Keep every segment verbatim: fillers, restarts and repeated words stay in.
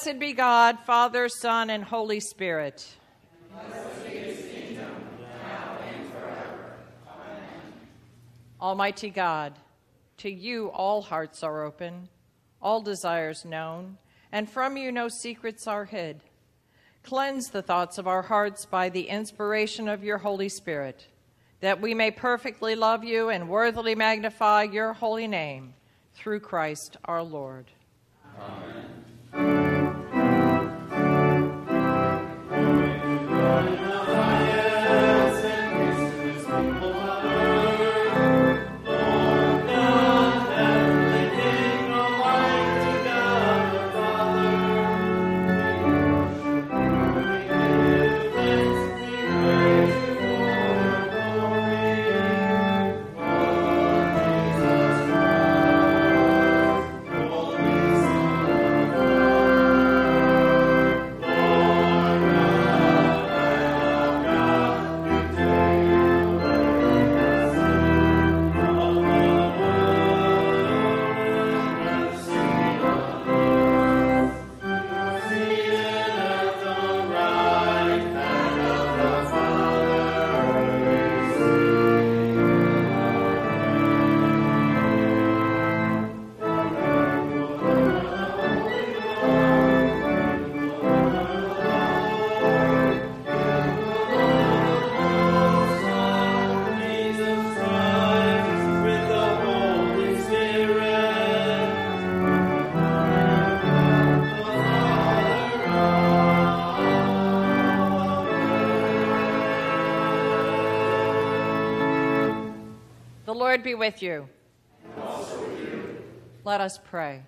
Blessed be God, Father, Son, and Holy Spirit. Blessed be his kingdom, now and forever. Amen. Almighty God, to you all hearts are open, all desires known, and from you no secrets are hid. Cleanse the thoughts of our hearts by the inspiration of your Holy Spirit, that we may perfectly love you and worthily magnify your holy name, through Christ our Lord. Amen. The Lord be with you. And also with you. Let us pray.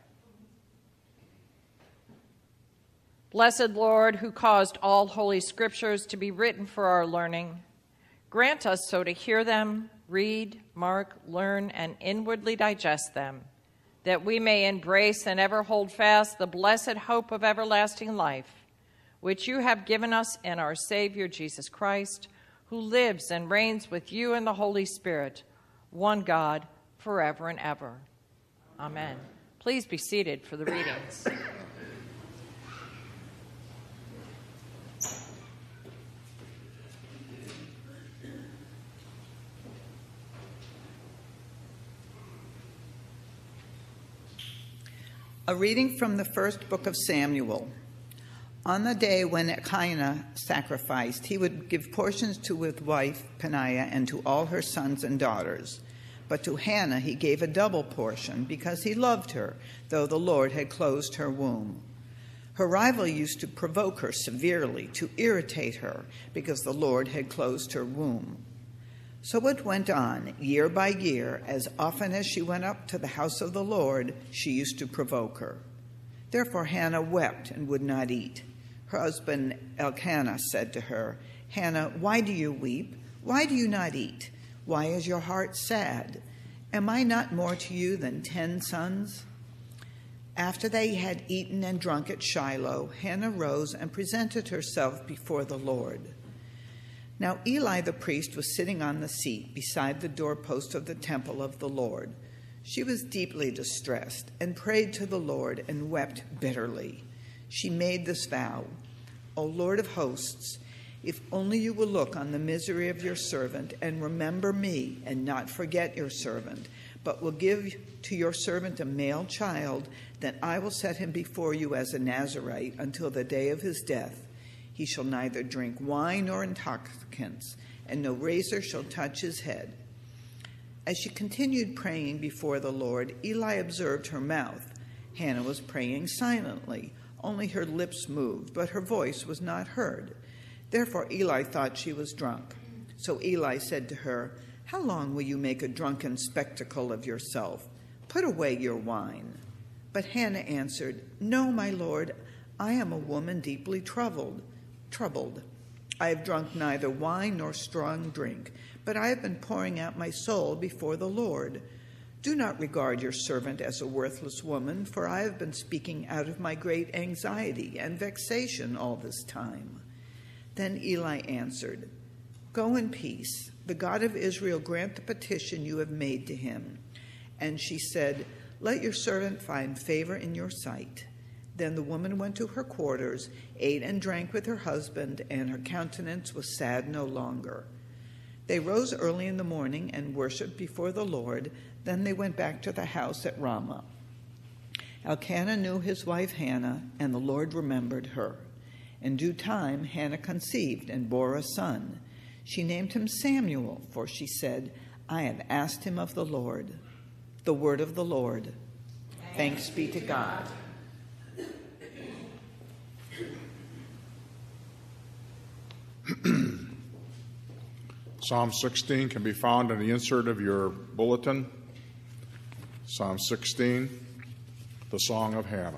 Blessed Lord, who caused all holy scriptures to be written for our learning, grant us so to hear them, read, mark, learn, and inwardly digest them, that we may embrace and ever hold fast the blessed hope of everlasting life, which you have given us in our Savior Jesus Christ, who lives and reigns with you in the Holy Spirit, one God, forever and ever. Amen. Please be seated for the readings. A reading from the first book of Samuel. On the day when Elkanah sacrificed, he would give portions to his wife Peninnah and to all her sons and daughters. But to Hannah he gave a double portion because he loved her, though the Lord had closed her womb. Her rival used to provoke her severely, to irritate her, because the Lord had closed her womb. So it went on, year by year, as often as she went up to the house of the Lord, she used to provoke her. Therefore Hannah wept and would not eat. Her husband Elkanah said to her, "Hannah, why do you weep? Why do you not eat? Why is your heart sad? Am I not more to you than ten sons?" After they had eaten and drunk at Shiloh, Hannah rose and presented herself before the Lord. Now Eli the priest was sitting on the seat beside the doorpost of the temple of the Lord. She was deeply distressed and prayed to the Lord and wept bitterly. She made this vow, "O Lord of hosts, if only you will look on the misery of your servant and remember me and not forget your servant, but will give to your servant a male child, then I will set him before you as a Nazirite until the day of his death. He shall neither drink wine nor intoxicants, and no razor shall touch his head." As she continued praying before the Lord, Eli observed her mouth. Hannah was praying silently. Only her lips moved, but her voice was not heard. Therefore Eli thought she was drunk. So Eli said to her, "How long will you make a drunken spectacle of yourself? Put away your wine." But Hannah answered, "No, my lord, I am a woman deeply troubled. Troubled. I have drunk neither wine nor strong drink, but I have been pouring out my soul before the Lord. Do not regard your servant as a worthless woman, for I have been speaking out of my great anxiety and vexation all this time." Then Eli answered, "Go in peace. The God of Israel grant the petition you have made to him." And she said, "Let your servant find favor in your sight." Then the woman went to her quarters, ate and drank with her husband, and her countenance was sad no longer. They rose early in the morning and worshipped before the Lord. Then they went back to the house at Ramah. Elkanah knew his wife Hannah, and the Lord remembered her. In due time, Hannah conceived and bore a son. She named him Samuel, for she said, I have asked him of the Lord. The word of the Lord. Thanks be to God. Psalm sixteen can be found in the insert of your bulletin. Psalm sixteen, the Song of Hannah.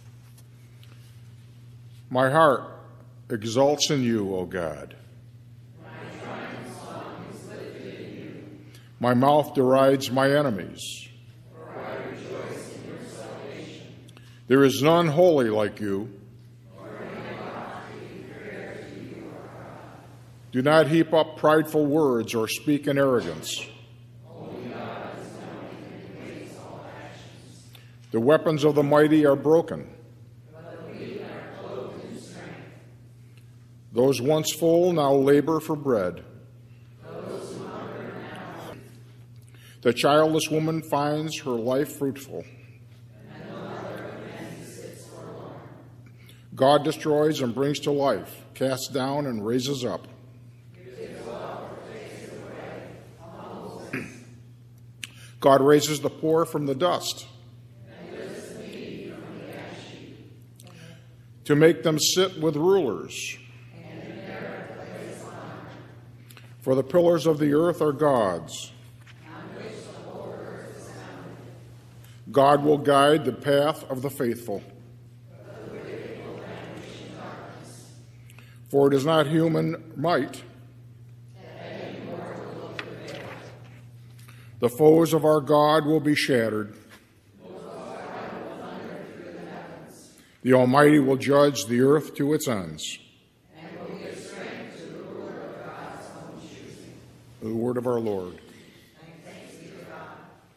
My heart exults in you, O God. My triumph song is lifted in you. My mouth derides my enemies. For I rejoice in your salvation. There is none holy like you. Do not heap up prideful words or speak in arrogance. Only God is known and weighs all actions. The weapons of the mighty are broken. But the weak are clothed in strength. Those once full now labor for bread. Those who hunger now. The childless woman finds her life fruitful. And the mother of men sits forlorn. God destroys and brings to life, casts down and raises up. God raises the poor from the dust And lifts the needy from the ash heap. to make them sit with rulers. And inherit the place of honor. For the pillars of the earth are God's. On which the whole earth is founded. God will guide the path of the faithful. But the wicked will vanish in darkness. For it is not human might. The foes of our God will be shattered. The Almighty will judge the earth to its ends. And will give strength to the ruler of God's own choosing. The word of our Lord. And thanks be to God.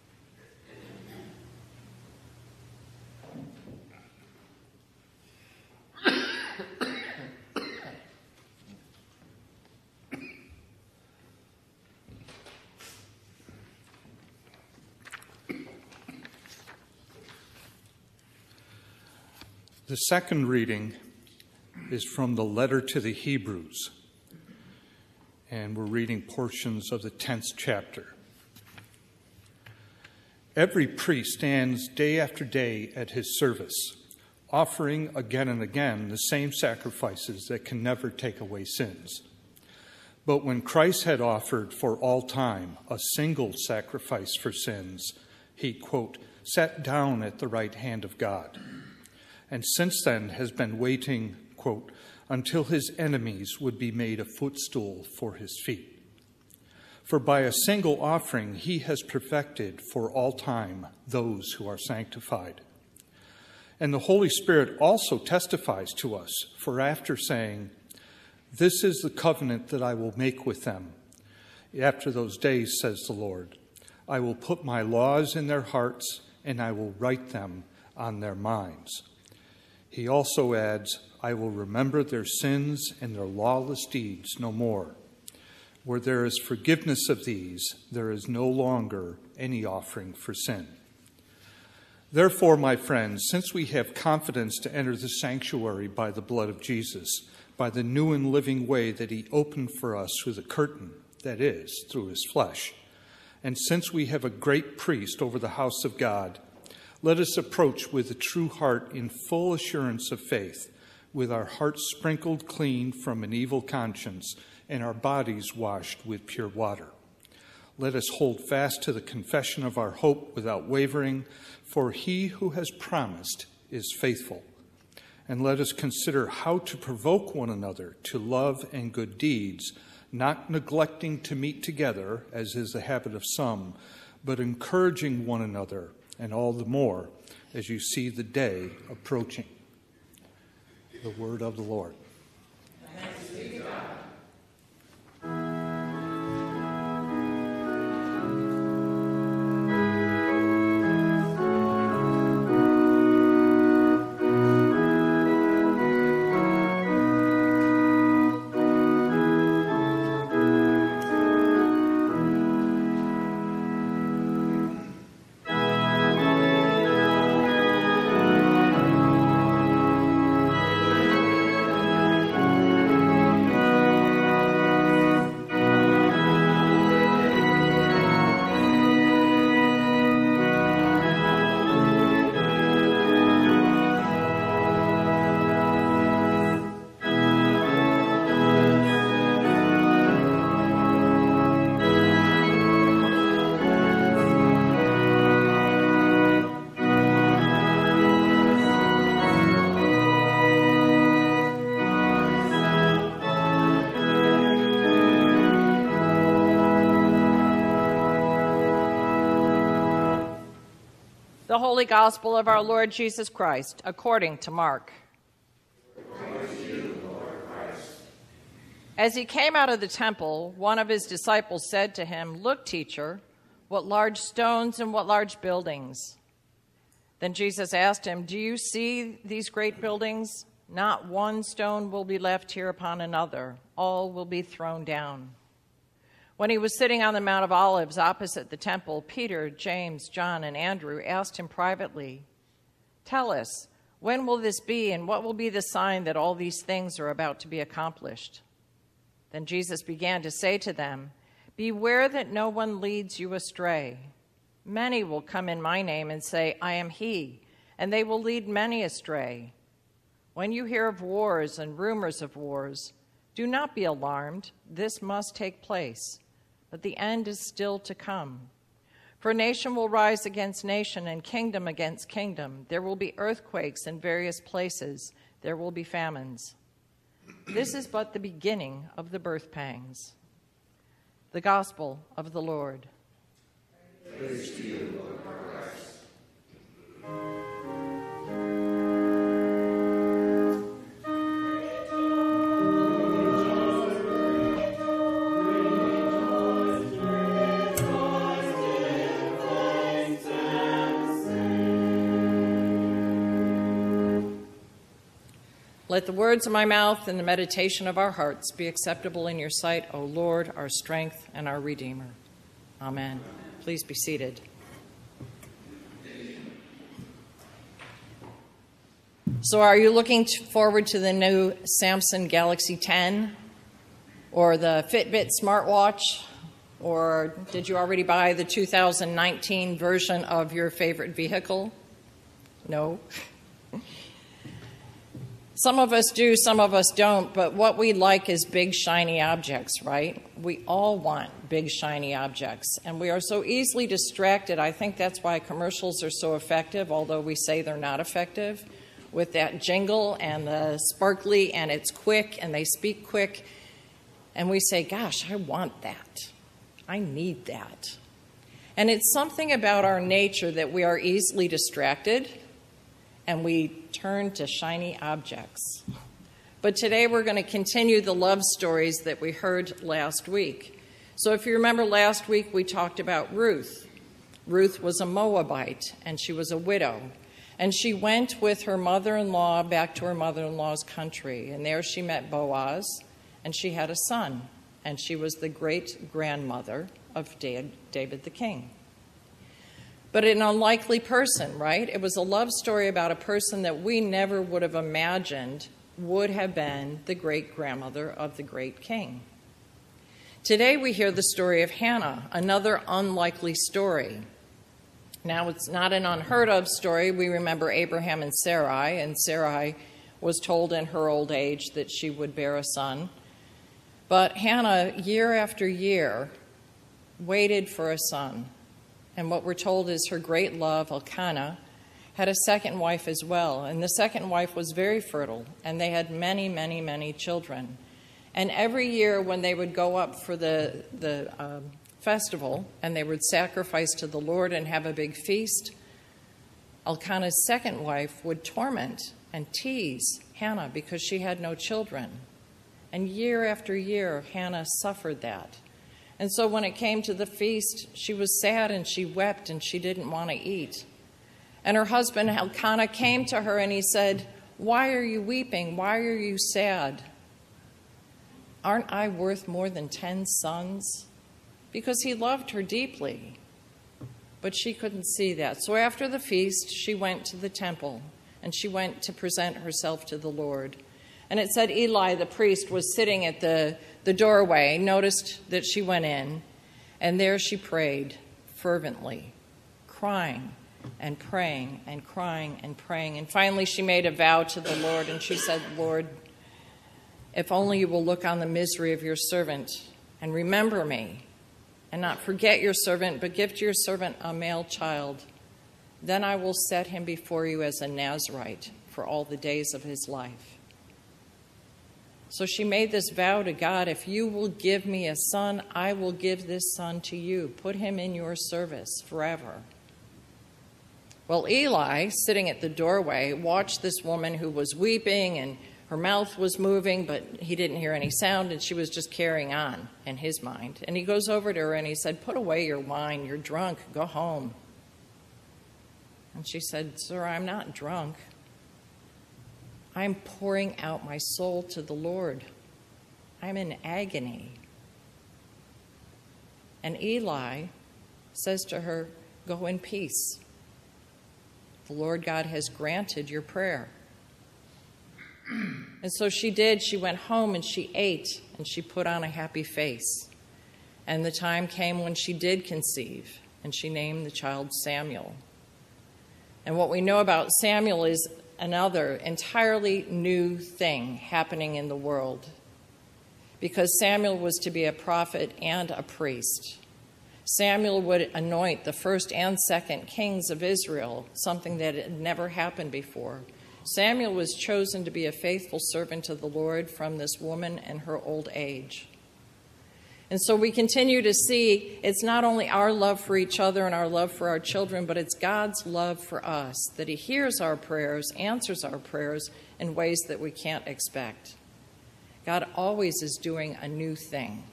The second reading is from the letter to the Hebrews, and we're reading portions of the tenth chapter. Every priest stands day after day at his service, offering again and again the same sacrifices that can never take away sins. But when Christ had offered for all time a single sacrifice for sins, he, quote, sat down at the right hand of God, and since then has been waiting, quote, until his enemies would be made a footstool for his feet. For by a single offering he has perfected for all time those who are sanctified. And the Holy Spirit also testifies to us, for after saying, this is the covenant that I will make with them. After those days, says the Lord, I will put my laws in their hearts, and I will write them on their minds. He also adds, I will remember their sins and their lawless deeds no more. Where there is forgiveness of these, there is no longer any offering for sin. Therefore, my friends, since we have confidence to enter the sanctuary by the blood of Jesus, by the new and living way that he opened for us through the curtain, that is, through his flesh, and since we have a great priest over the house of God, let us approach with a true heart in full assurance of faith, with our hearts sprinkled clean from an evil conscience and our bodies washed with pure water. Let us hold fast to the confession of our hope without wavering, for he who has promised is faithful. And let us consider how to provoke one another to love and good deeds, not neglecting to meet together, as is the habit of some, but encouraging one another, and all the more as you see the day approaching. The word of the Lord. Thanks be to God. The Holy Gospel of our Lord Jesus Christ, according to Mark. Praise to you, Lord Christ. As he came out of the temple, one of his disciples said to him, "Look, teacher, what large stones and what large buildings." Then Jesus asked him, "Do you see these great buildings? Not one stone will be left here upon another. All will be thrown down." When he was sitting on the Mount of Olives opposite the temple, Peter, James, John, and Andrew asked him privately, "Tell us, when will this be, and what will be the sign that all these things are about to be accomplished?" Then Jesus began to say to them, "Beware that no one leads you astray. Many will come in my name and say, 'I am he,' and they will lead many astray. When you hear of wars and rumors of wars, do not be alarmed. This must take place, but the end is still to come. For nation will rise against nation and kingdom against kingdom. There will be earthquakes in various places. There will be famines. This is but the beginning of the birth pangs." The Gospel of the Lord. Praise to you, Lord Christ. Let the words of my mouth and the meditation of our hearts be acceptable in your sight, O Lord, our strength and our Redeemer. Amen. Please be seated. So are you looking forward to the new Samsung Galaxy ten or the Fitbit smartwatch? Or did you already buy the two thousand nineteen version of your favorite vehicle? No. Some of us do, some of us don't, but what we like is big, shiny objects, right? We all want big, shiny objects, and we are so easily distracted. I think that's why commercials are so effective, although we say they're not effective, with that jingle and the sparkly, and it's quick, and they speak quick, and we say, gosh, I want that. I need that. And it's something about our nature that we are easily distracted, and we turn to shiny objects. But today we're going to continue the love stories that we heard last week. So if you remember last week, we talked about Ruth. Ruth was a Moabite, and she was a widow. And she went with her mother-in-law back to her mother-in-law's country. And there she met Boaz, and she had a son. And she was the great-grandmother of David the king. But an unlikely person, right? It was a love story about a person that we never would have imagined would have been the great-grandmother of the great king. Today we hear the story of Hannah, another unlikely story. Now, it's not an unheard of story. We remember Abraham and Sarai, and Sarai was told in her old age that she would bear a son. But Hannah, year after year, waited for a son. And what we're told is her great love, Elkanah, had a second wife as well. And the second wife was very fertile, and they had many, many, many children. And every year when they would go up for the, the um, festival, and they would sacrifice to the Lord and have a big feast, Elkanah's second wife would torment and tease Hannah because she had no children. And year after year, Hannah suffered that. And so when it came to the feast, she was sad and she wept and she didn't want to eat. And her husband Elkanah came to her and he said, "Why are you weeping? Why are you sad? Aren't I worth more than ten sons?" Because he loved her deeply. But she couldn't see that. So after the feast, she went to the temple and she went to present herself to the Lord. And it said Eli, the priest, was sitting at the, the doorway, noticed that she went in, and there she prayed fervently, crying and praying and crying and praying. And finally she made a vow to the Lord, and she said, "Lord, if only you will look on the misery of your servant and remember me, and not forget your servant, but give to your servant a male child, then I will set him before you as a Nazirite for all the days of his life." So she made this vow to God, "If you will give me a son, I will give this son to you. Put him in your service forever." Well, Eli, sitting at the doorway, watched this woman who was weeping and her mouth was moving, but he didn't hear any sound, and she was just carrying on in his mind. And he goes over to her and he said, "Put away your wine. You're drunk. Go home." And she said, "Sir, I'm not drunk. I'm pouring out my soul to the Lord. I'm in agony." And Eli says to her, "Go in peace. The Lord God has granted your prayer." And so she did. She went home and she ate and she put on a happy face. And the time came when she did conceive, and she named the child Samuel. And what we know about Samuel is another entirely new thing happening in the world, because Samuel was to be a prophet and a priest. Samuel would anoint the first and second kings of Israel, something that had never happened before. Samuel was chosen to be a faithful servant to the Lord from this woman in her old age. And so we continue to see it's not only our love for each other and our love for our children, but it's God's love for us, that he hears our prayers, answers our prayers in ways that we can't expect. God always is doing a new thing.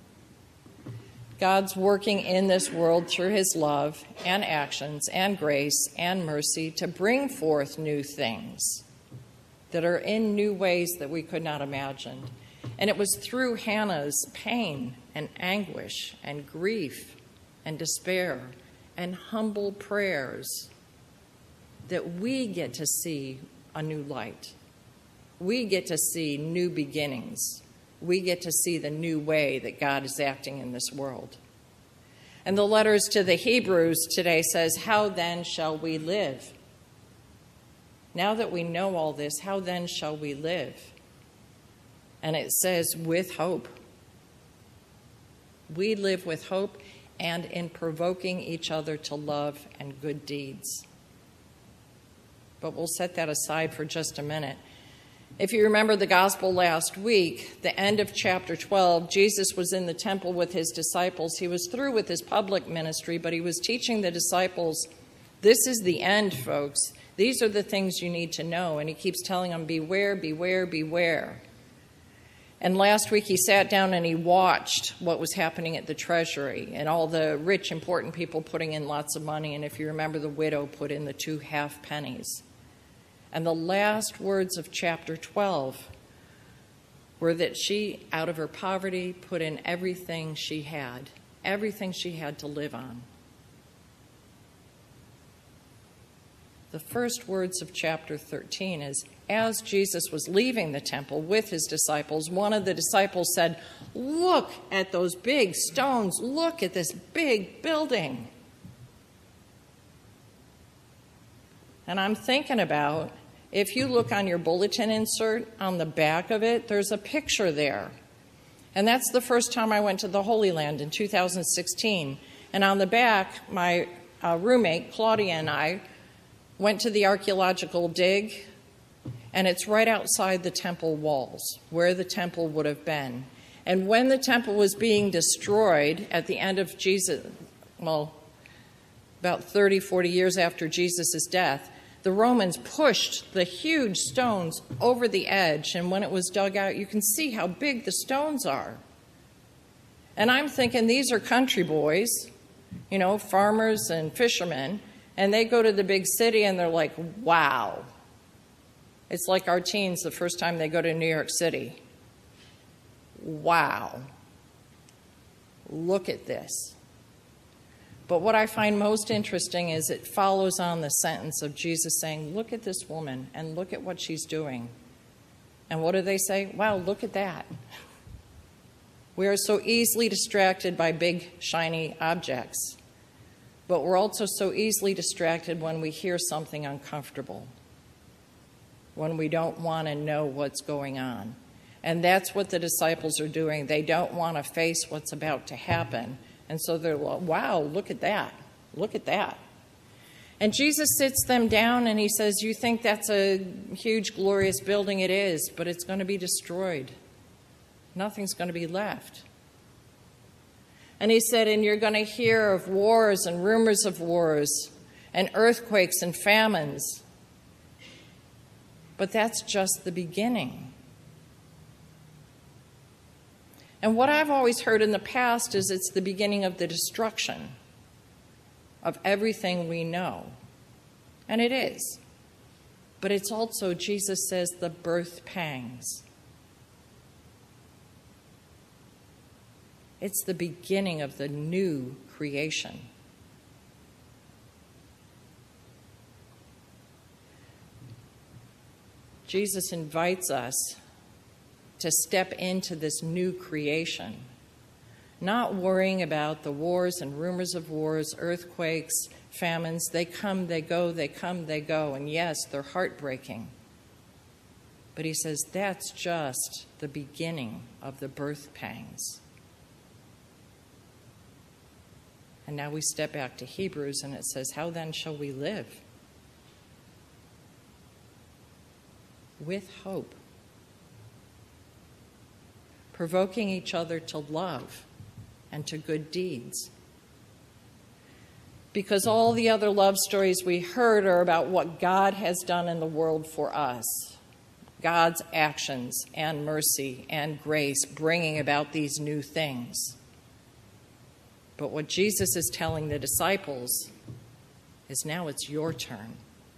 God's working in this world through his love and actions and grace and mercy to bring forth new things that are in new ways that we could not imagine. And it was through Hannah's pain and anguish and grief and despair and humble prayers that we get to see a new light. We get to see new beginnings. We get to see the new way that God is acting in this world. And the letters to the Hebrews today says, "How then shall we live?" Now that we know all this, how then shall we live? And it says, with hope. We live with hope and in provoking each other to love and good deeds. But we'll set that aside for just a minute. If you remember the gospel last week, the end of chapter twelve, Jesus was in the temple with his disciples. He was through with his public ministry, but he was teaching the disciples, this is the end, folks. These are the things you need to know. And he keeps telling them, beware, beware, beware. And last week he sat down and he watched what was happening at the treasury and all the rich, important people putting in lots of money. And if you remember, the widow put in the two half pennies. And the last words of chapter twelve were that she, out of her poverty, put in everything she had, everything she had to live on. The first words of chapter thirteen is, as Jesus was leaving the temple with his disciples, one of the disciples said, "Look at those big stones. Look at this big building." And I'm thinking about, if you look on your bulletin insert, on the back of it, there's a picture there. And that's the first time I went to the Holy Land in two thousand sixteen. And on the back, my uh, roommate, Claudia, and I went to the archaeological dig, and it's right outside the temple walls, where the temple would have been. And when the temple was being destroyed at the end of Jesus, well, about thirty, forty years after Jesus' death, the Romans pushed the huge stones over the edge, and when it was dug out, you can see how big the stones are. And I'm thinking, these are country boys, you know, farmers and fishermen, and they go to the big city and they're like, wow. It's like our teens the first time they go to New York City. Wow. Look at this. But what I find most interesting is it follows on the sentence of Jesus saying, look at this woman and look at what she's doing. And what do they say? Wow, look at that. We are so easily distracted by big, shiny objects. But we're also so easily distracted when we hear something uncomfortable, when we don't want to know what's going on. And that's what the disciples are doing. They don't want to face what's about to happen. And so they're like, wow, look at that. Look at that. And Jesus sits them down and he says, you think that's a huge, glorious building? It is, but it's going to be destroyed. Nothing's going to be left. And he said, and you're going to hear of wars and rumors of wars. and earthquakes and famines. But that's just the beginning. And what I've always heard in the past is it's the beginning of the destruction of everything we know. And it is. But it's also, Jesus says, the birth pangs. It's the beginning of the new creation. Jesus invites us to step into this new creation, not worrying about the wars and rumors of wars, earthquakes, famines. They come, they go, they come, they go. And yes, they're heartbreaking. But he says that's just the beginning of the birth pangs. And now we step back to Hebrews and it says, how then shall we live? With hope. Provoking each other to love and to good deeds. Because all the other love stories we heard are about what God has done in the world for us. God's actions and mercy and grace bringing about these new things. But what Jesus is telling the disciples is now it's your turn.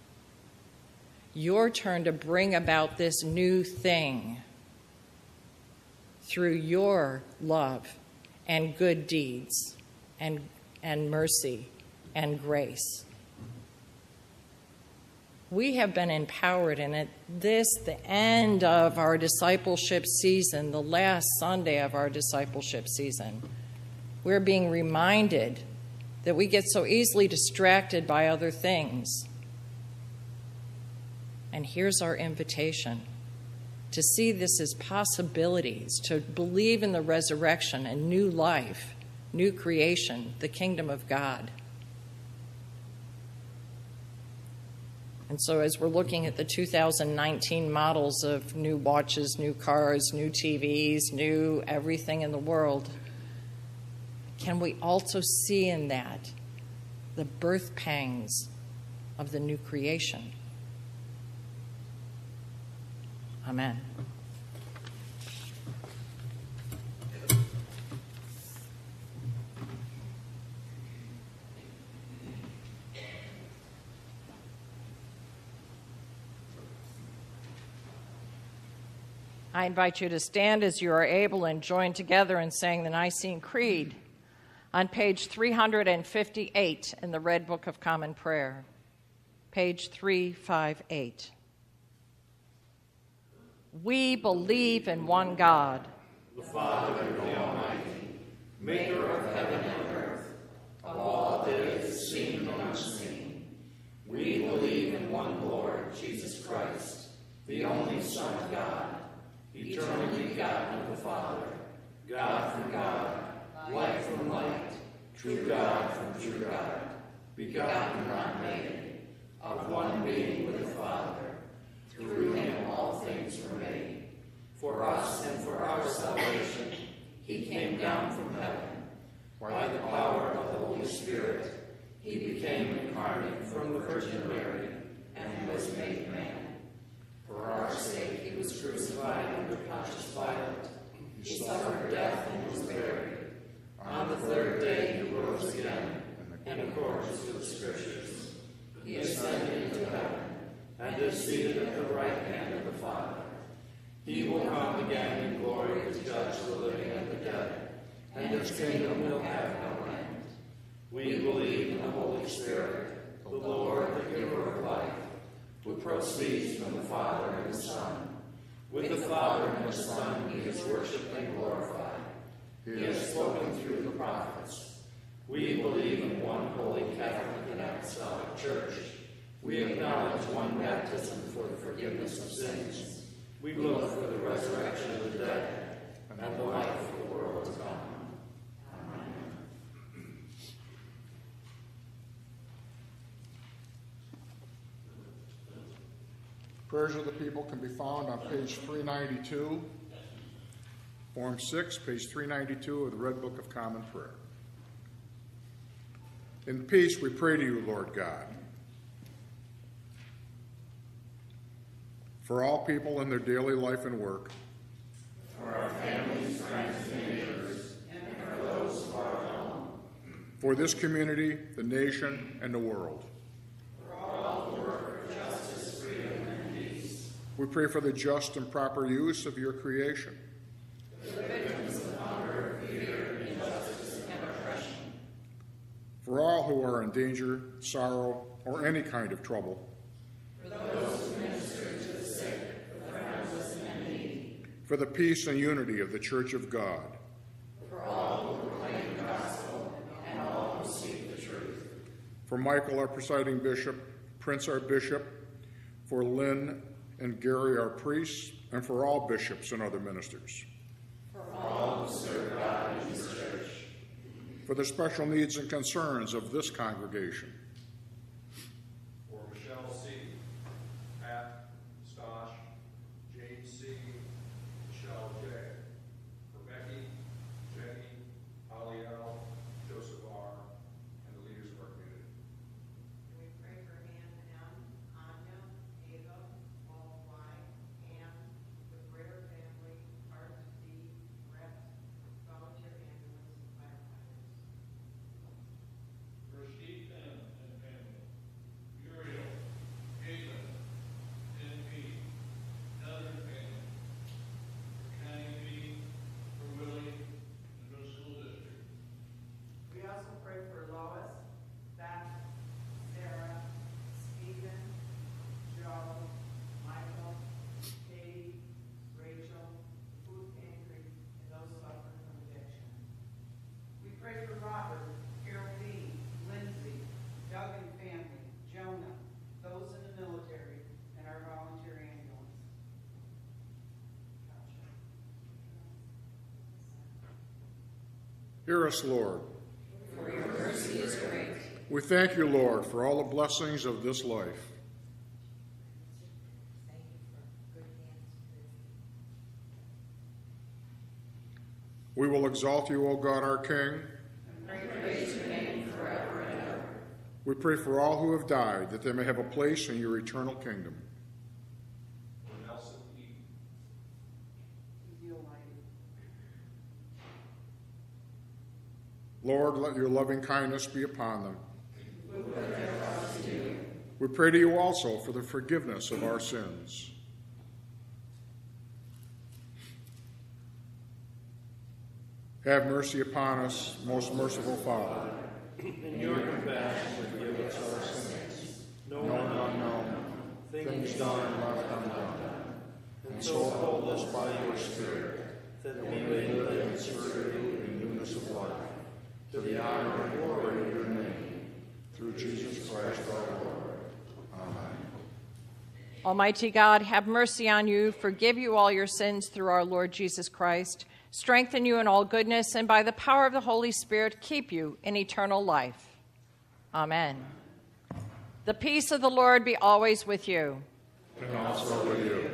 Your turn to bring about this new thing through your love and good deeds and, and mercy and grace. We have been empowered, and at this, the end of our discipleship season, the last Sunday of our discipleship season, we're being reminded that we get so easily distracted by other things. And here's our invitation to see this as possibilities, to believe in the resurrection and new life, new creation, the kingdom of God. And so as we're looking at the two thousand nineteen models of new watches, new cars, new T Vs, new everything in the world, can we also see in that the birth pangs of the new creation? Amen. I invite you to stand as you are able and join together in saying the Nicene Creed on page three fifty-eight in the Red Book of Common Prayer, page three fifty-eight. We believe in one God, the Father, the Almighty, maker of heaven and earth, of all that is seen and unseen. We believe in one Lord, Jesus Christ, the only Son of God, eternally begotten of the Father, God from God, light from light, true God from true God, begotten, not made, of one being with the Father. Through him all things were made. For us and for our salvation, he came down from heaven. By the power of the Holy Spirit, he became incarnate from the Virgin Mary and was made man. For our sake, he was crucified under Pontius Pilate. He suffered death and was buried. On the third day, he rose again, in accordance with the Scriptures. He ascended into heaven and is seated at the right hand of the Father. He will come again in glory to judge the living and the dead, and his kingdom will have no end. We believe in the Holy Spirit, the Lord, the giver of life, who proceeds from the Father and the Son. With the Father and the Son he is worshipped and glorified. He has spoken through the prophets. We believe in one holy Catholic and Apostolic Church. We acknowledge one baptism for the forgiveness of sins. We look for the resurrection of the dead and the life of the world to come. Amen. Prayers of the people can be found on page three ninety-two, Form six, page three ninety-two of the Red Book of Common Prayer. In peace we pray to you, Lord God. for all people in their daily life and work, for our families, friends, and neighbors, and for those who are alone, for this community, the nation, and the world. for all who work for justice, freedom, and peace. We pray for the just and proper use of your creation, For the victims of hunger, fear, injustice, and oppression. for all who are in danger, sorrow, or any kind of trouble, For those who minister to the sick, the friendless, and needy. for the peace and unity of the Church of God, For all who proclaim the gospel, and all who seek the truth. for Michael, our presiding bishop, Prince, our bishop, for Lynn and Gary, our priests, and for all bishops and other ministers. For all who serve God in His church. For the special needs and concerns of this congregation, For Michelle C., Pat Stosh, James C., Michelle J., for Becky, Jenny, Holly L., Joseph R., and the leaders of our community. We pray for Ann M., Anya, Ava, Paul Y., Ann, the Britter family, Art D., Brett, volunteer ambulance, and firefighters. For Steve M. and family, Uriel, Caitlin, N P, Heather family, for Connie B., for Willie, and the school district. We also pray for Lois, Beth, Sarah, Stephen, Joe, Michael, Katie, Rachel, food pantry, and those suffering from addiction. We pray for Robert, Carol B., Lindsay, Doug and family, Jonah, those in the military, and our volunteer ambulance. hear us, Lord. For your mercy is great. We thank you, Lord, for all the blessings of this life. We will exalt you, O God, our King. Praise your name forever and ever. We pray for all who have died, that they may have a place in your eternal kingdom. For Nelson E., Feel like Lord, let your loving kindness be upon them. We pray to you also for the forgiveness of our sins. Have mercy upon us, most merciful Father. In your compassion, forgive us our sins, known and unknown, things done and left undone. And so hold us by your Spirit, that we may live and serve you in newness of life, to the honor and glory of your name, through Jesus Christ our Lord. Amen. Almighty God, have mercy on you, forgive you all your sins through our Lord Jesus Christ, strengthen you in all goodness, and by the power of the Holy Spirit, keep you in eternal life. Amen. The peace of the Lord be always with you. And also with you.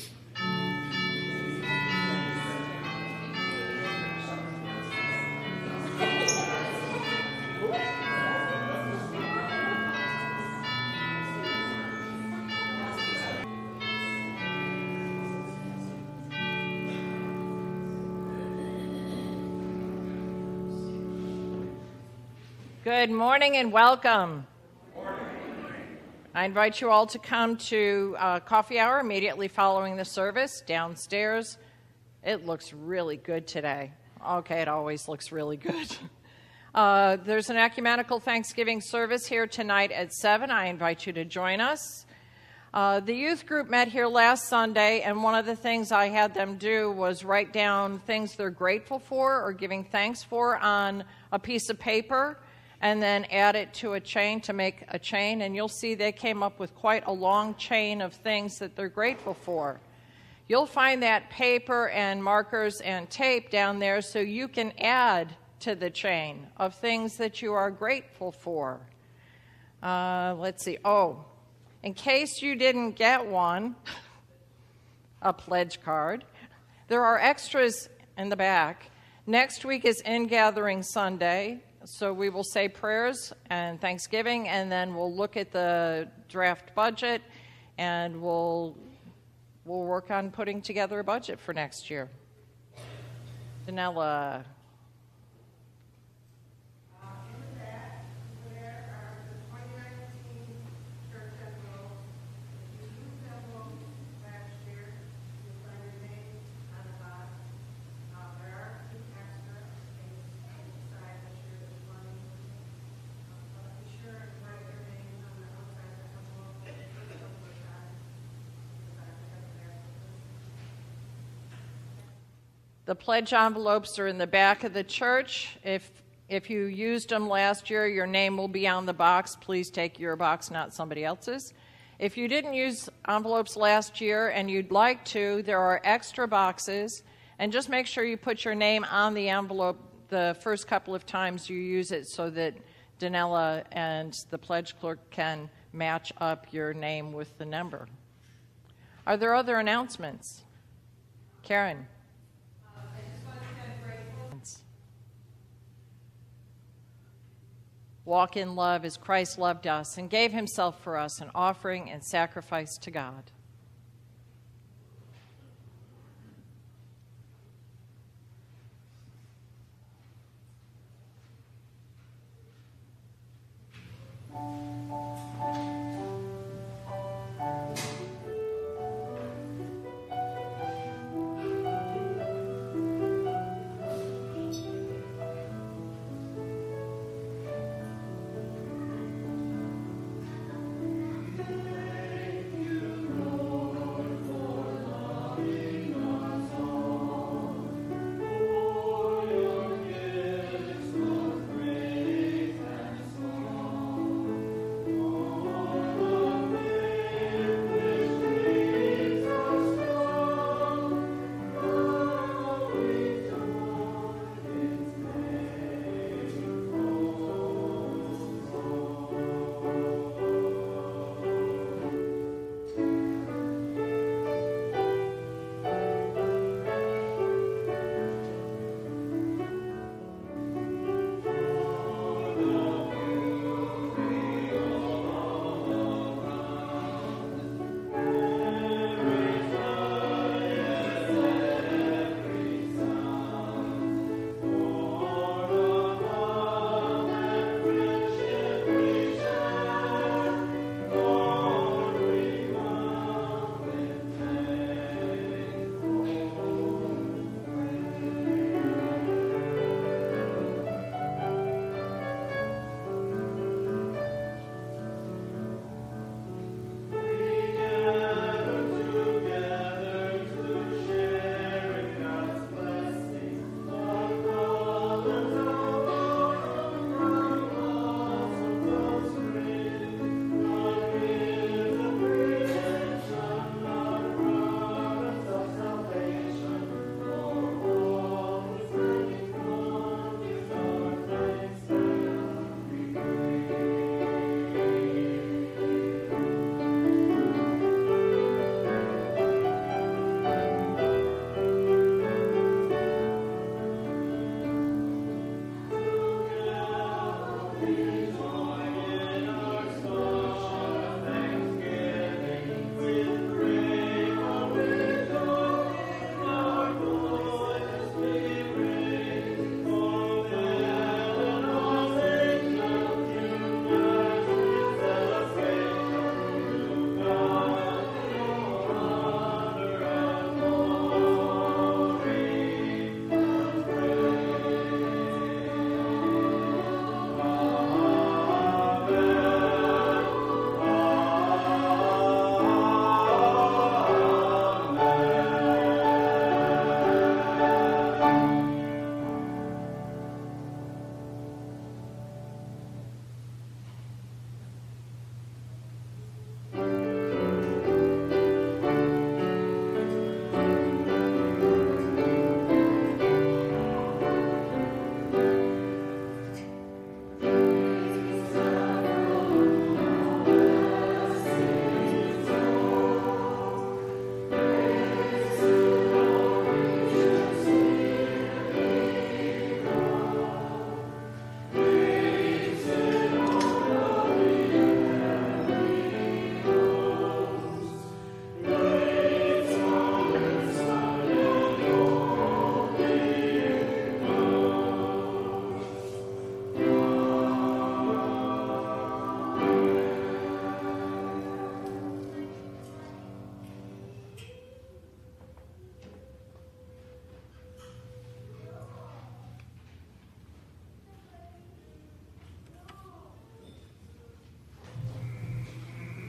Good morning and welcome. I invite you all to come to uh, coffee hour immediately following the service downstairs. It looks really good today. Okay, it always looks really good. Uh, there's an ecumenical Thanksgiving service here tonight at seven. I invite you to join us. Uh, the youth group met here last Sunday, and one of the things I had them do was write down things they're grateful for or giving thanks for on a piece of paper, and then add it to a chain to make a chain. And you'll see they came up with quite a long chain of things that they're grateful for. You'll find that paper and markers and tape down there so you can add to the chain of things that you are grateful for. Uh, let's see. Oh, in case you didn't get one, a pledge card, there are extras in the back. Next week is In-Gathering Sunday. So we will say prayers and Thanksgiving, and then we'll look at the draft budget, and we'll we'll work on putting together a budget for next year. Danella. The pledge envelopes are in the back of the church. If if you used them last year, your name will be on the box. Please take your box, not somebody else's. If you didn't use envelopes last year and you'd like to, there are extra boxes. And just make sure you put your name on the envelope the first couple of times you use it so that Danella and the pledge clerk can match up your name with the number. Are there other announcements? Karen. Walk in love as Christ loved us and gave himself for us, an offering and sacrifice to God.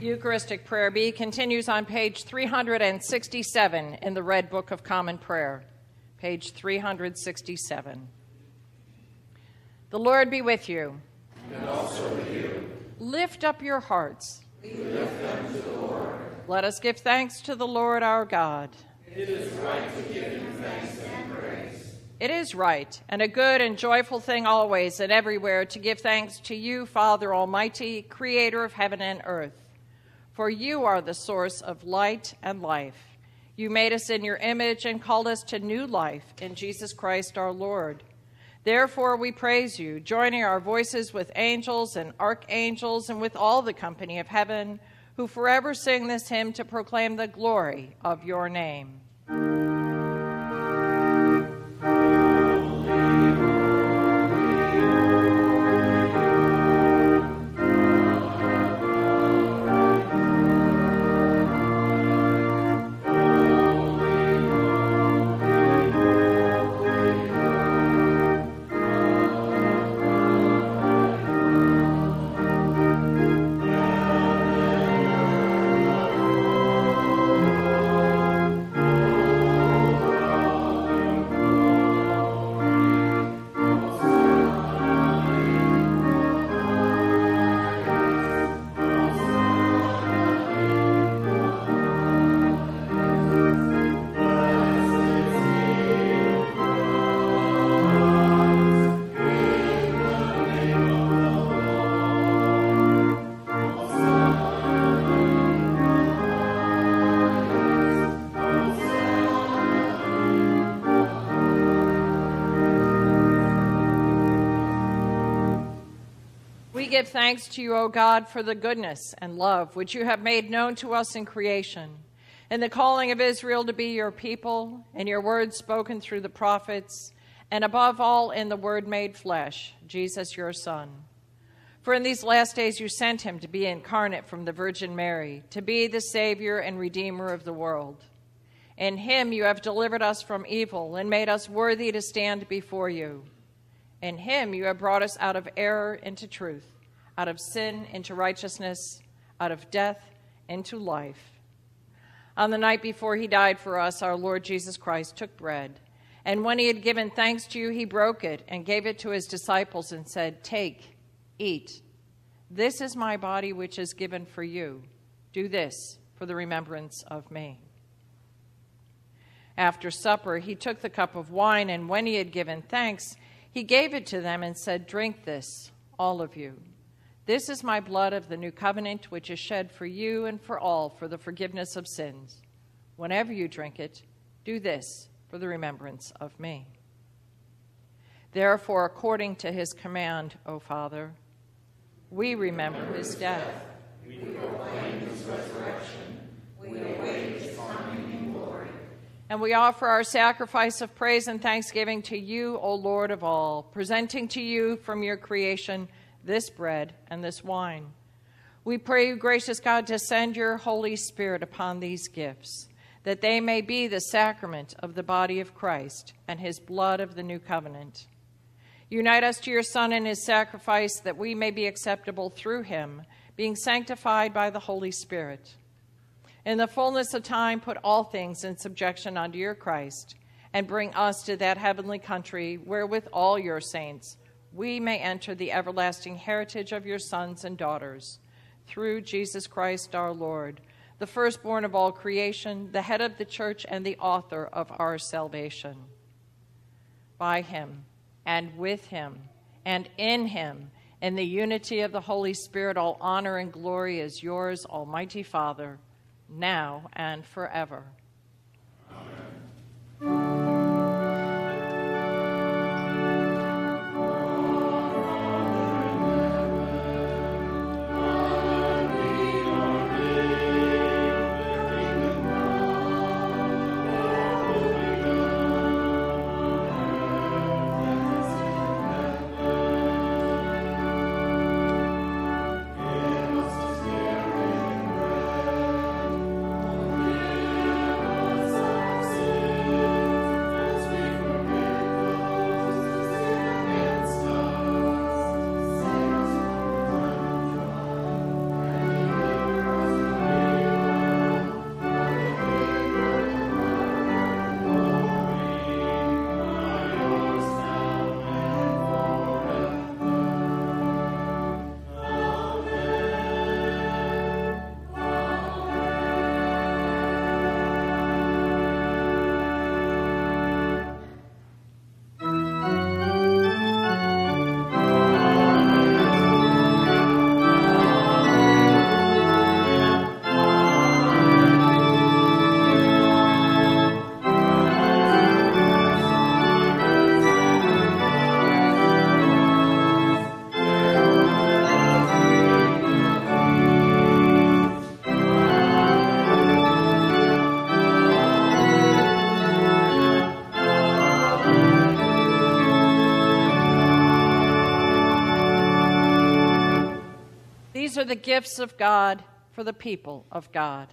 Eucharistic Prayer B continues on page three hundred sixty-seven in the Red Book of Common Prayer, page three hundred sixty-seven. The Lord be with you. And also with you. Lift up your hearts. We lift them to the Lord. Let us give thanks to the Lord our God. It is right to give him thanks and praise. It is right and a good and joyful thing always and everywhere to give thanks to you, Father Almighty, creator of heaven and earth. For you are the source of light and life. You made us in your image and called us to new life in Jesus Christ our Lord. Therefore we praise you, joining our voices with angels and archangels and with all the company of heaven, who forever sing this hymn to proclaim the glory of your name. We give thanks to you, O God, for the goodness and love which you have made known to us in creation, and the calling of Israel to be your people, and your words spoken through the prophets, and above all in the Word made flesh, Jesus your Son. For in these last days you sent him to be incarnate from the Virgin Mary, to be the Savior and Redeemer of the world. In him you have delivered us from evil and made us worthy to stand before you. In him you have brought us out of error into truth, out of sin into righteousness, out of death into life. On the night before he died for us, our Lord Jesus Christ took bread, and when he had given thanks to you, he broke it and gave it to his disciples and said, "Take, eat. This is my body which is given for you. Do this for the remembrance of me." After supper, he took the cup of wine, and when he had given thanks, he gave it to them and said, "Drink this, all of you. This is my blood of the new covenant, which is shed for you and for all for the forgiveness of sins. Whenever you drink it, do this for the remembrance of me." Therefore, according to his command, O Father, we remember his death. We proclaim his resurrection. We await his coming in glory. And we offer our sacrifice of praise and thanksgiving to you, O Lord of all, presenting to you from your creation this bread and this wine. We pray you, gracious God, to send your Holy Spirit upon these gifts, that they may be the sacrament of the body of Christ and his blood of the new covenant. Unite us to your Son and his sacrifice, that we may be acceptable through him, being sanctified by the Holy Spirit. In the fullness of time, put all things in subjection unto your Christ, and bring us to that heavenly country where with all your saints we may enter the everlasting heritage of your sons and daughters. Through Jesus Christ our Lord, the firstborn of all creation, the head of the church and the author of our salvation. By him, and with him, and in him, in the unity of the Holy Spirit, all honor and glory is yours, Almighty Father, now and forever. Amen. Amen. These are the gifts of God for the people of God.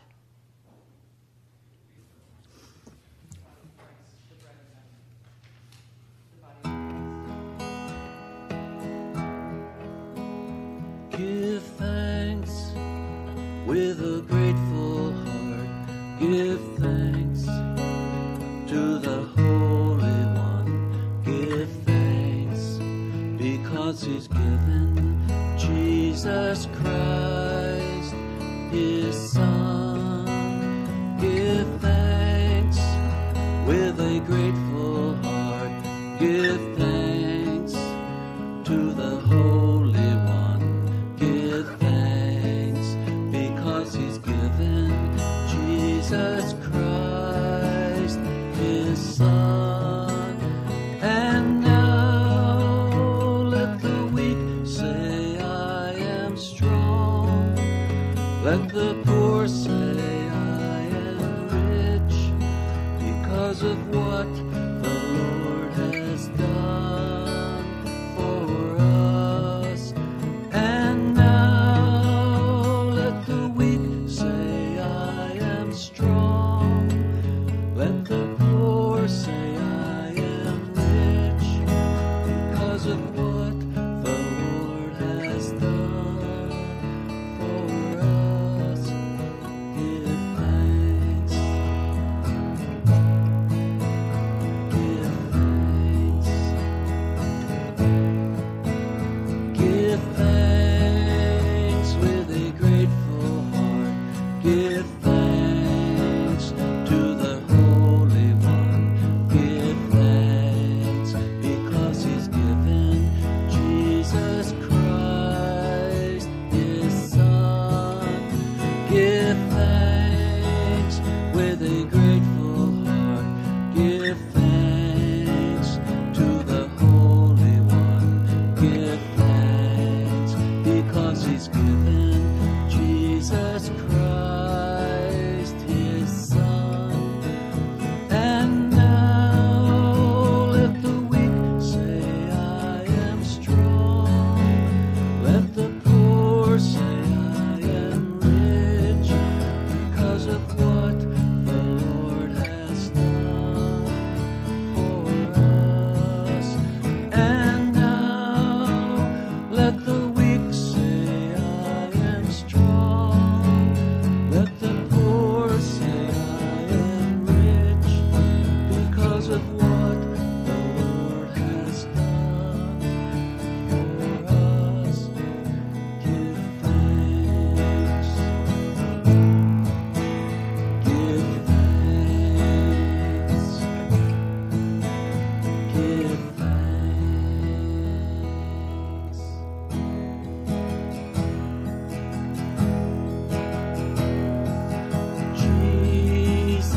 Give thanks with a grateful heart. Give thanks to the Holy One. Give thanks because He's given Jesus Christ, His Son. Give thanks with a grateful heart. Give thanks to the Holy One. Give thanks because He's given Jesus Christ, His Son. And now let the weak say, I am strong. Let the poor say, I am rich, because of what the Lord has done for us. And now let the weak say, I am strong. Let the poor say, I am rich, because of what the Lord has done for us. Give thanks. Give thanks. Give thanks with a grateful heart. Give thanks to the Holy One. Give thanks because He's given Jesus Christ, His Son. Give thanks with a grateful heart. Give thanks to the Holy One. Give thanks because He's given Jesus Christ, His Son. And now let the weak say, I am strong. Let the poor say, I am rich, because of what the Lord has done for us. And now let the weak say, I am strong. Let the poor say, I am rich, because of what the Lord has done for us. Give thanks. Give thanks. Give thanks. Jesus,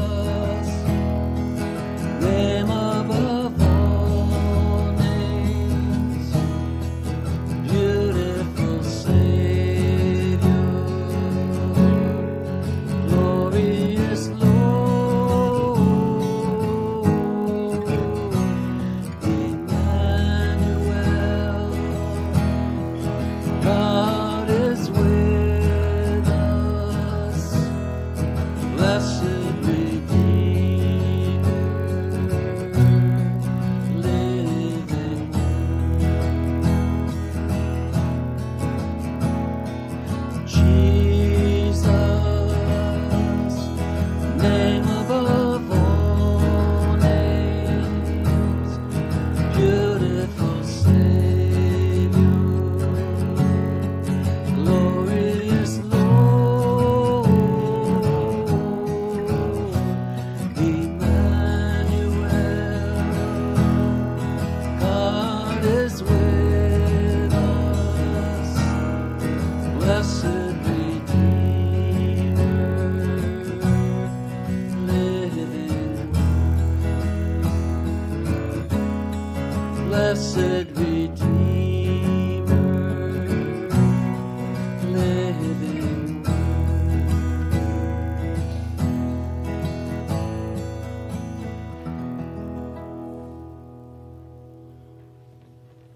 name above all names, beautiful Savior, glorious Lord, Emmanuel, God is with us, blessed Redeemer, living Jesus, name above all names, beautiful Savior, glorious Lord, Emmanuel, God is with us, blessed Redeemer, living, blessed Redeemer, living.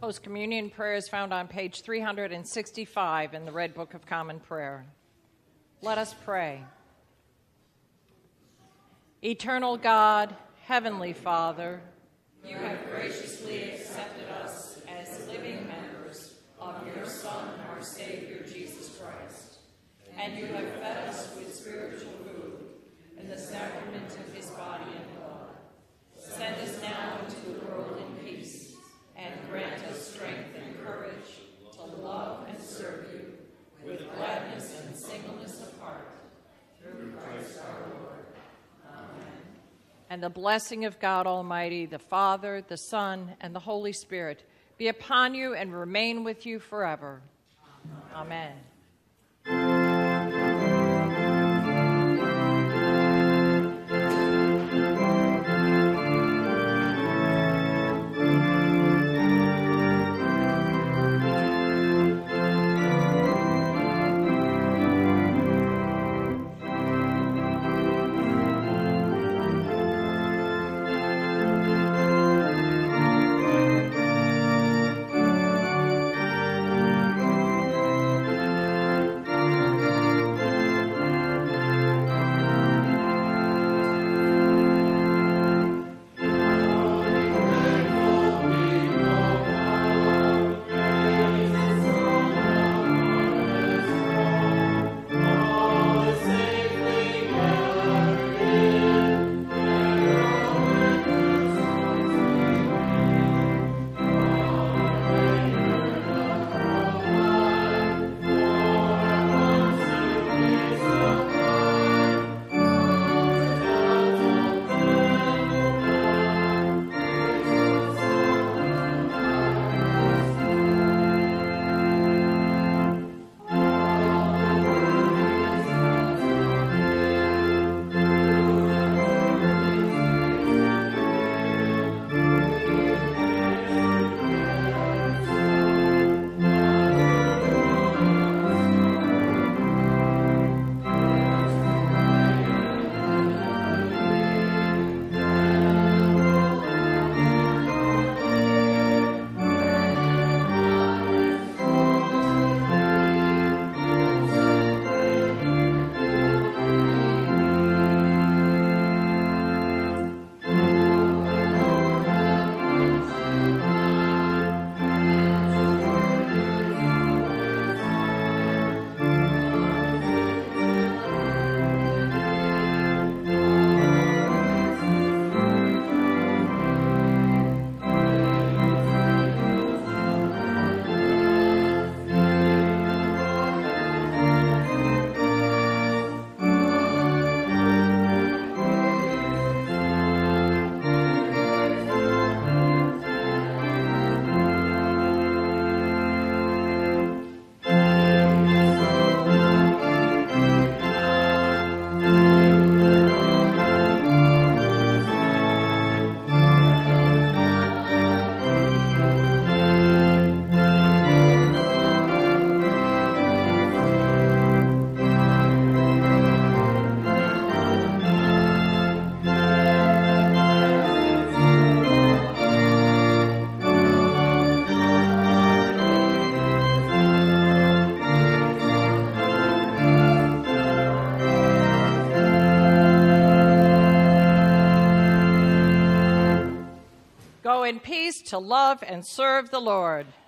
Post communion prayer is found on page three hundred sixty-five in the Red Book of Common Prayer. Let us pray. Eternal God, Heavenly Father, you have graciously accepted us as living members of your Son, our Savior, Jesus Christ, and you have fed us with spiritual food in the sacrament of his body and blood. Send us now into the world in peace, and grant us strength and courage to love and serve you with gladness and singleness of heart. Through Christ our Lord. Amen. And the blessing of God Almighty, the Father, the Son, and the Holy Spirit be upon you and remain with you forever. Amen. Amen. In peace to love and serve the Lord.